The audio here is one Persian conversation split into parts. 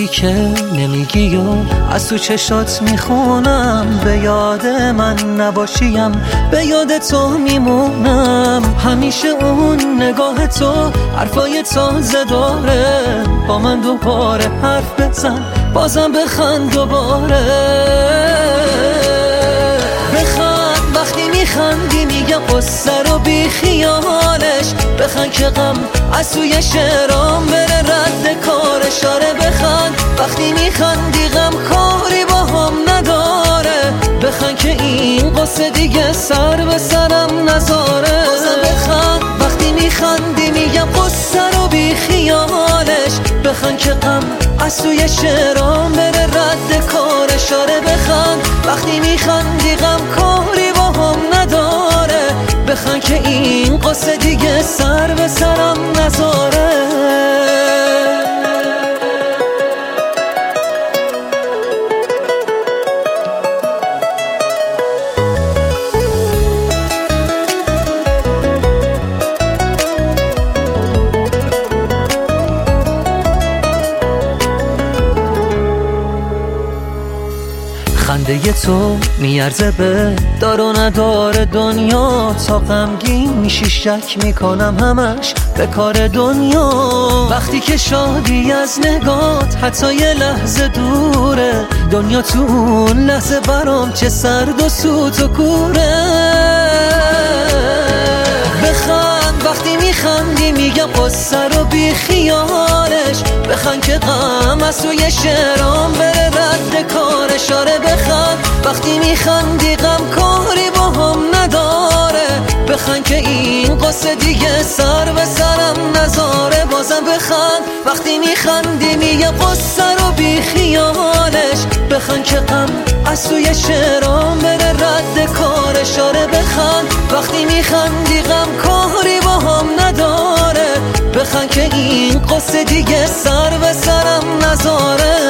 که نمیگی و از تو چشات میخونم، به یاد من نباشیم به یاد تو میمونم. همیشه اون نگاه تو حرفای تازه داره، با من دوباره حرف بزن بازم بخند دوباره. بخند وقتی میخندی میگم قصه رو بی خیالش، بخند که غم از توی شعرام بره رد کارش. آره بخند وقتی میخندی غم کاری با هم نداره، بخند که این قصه دیگه سر به سرم نذاره. بازم بخند وقتی میخندی میگم قصه رو بی خیالش، بخند که غم از توی شعرام بره رد کارش. آره بخند وقتی میخندی غم کاری با هم نداره، بخند که این قصه دیگه سر به سرم نذاره. خنده تو میارزه به دار و ندار دنیا، تا غمگین میشی شک میکنم همش به کار دنیا. وقتی که شادی از نگات حتی یه لحظه دوره، دنیا تو اون لحظه برام چه سرد و سوت و کوره. بخند وقتی میخندی میگم قصه رو بی خیالش، بخند که غم از توی شعرام بره رد کارش. آره بخند وقتی میخندی غم کاری با هم نداره، بخند که این قصه دیگه سر به سرم نذاره. بازم بخند وقتی میخندی میگم قصه رو بی خیالش، بخند که غم از توی شعرام بره رد کارش. آره بخند وقتی میخندی غم کاری با هم نداره، بخند که این قصه دیگه سر به سرم نذاره.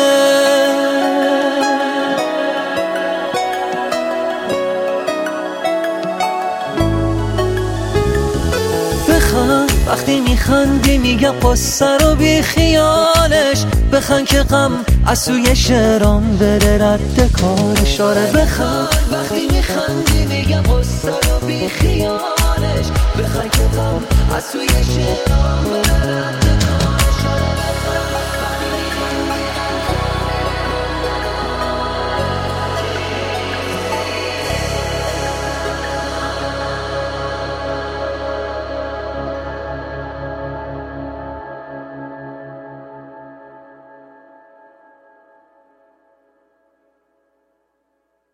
بخند وقتی میخندی میگم قصه رو بی خیالش، بخند که غم از توی شعرام بره رد کارش. آره بخند وقتی میخندی میگم قصه رو بی خیالش، بخند که غم از توی شعرام بره رد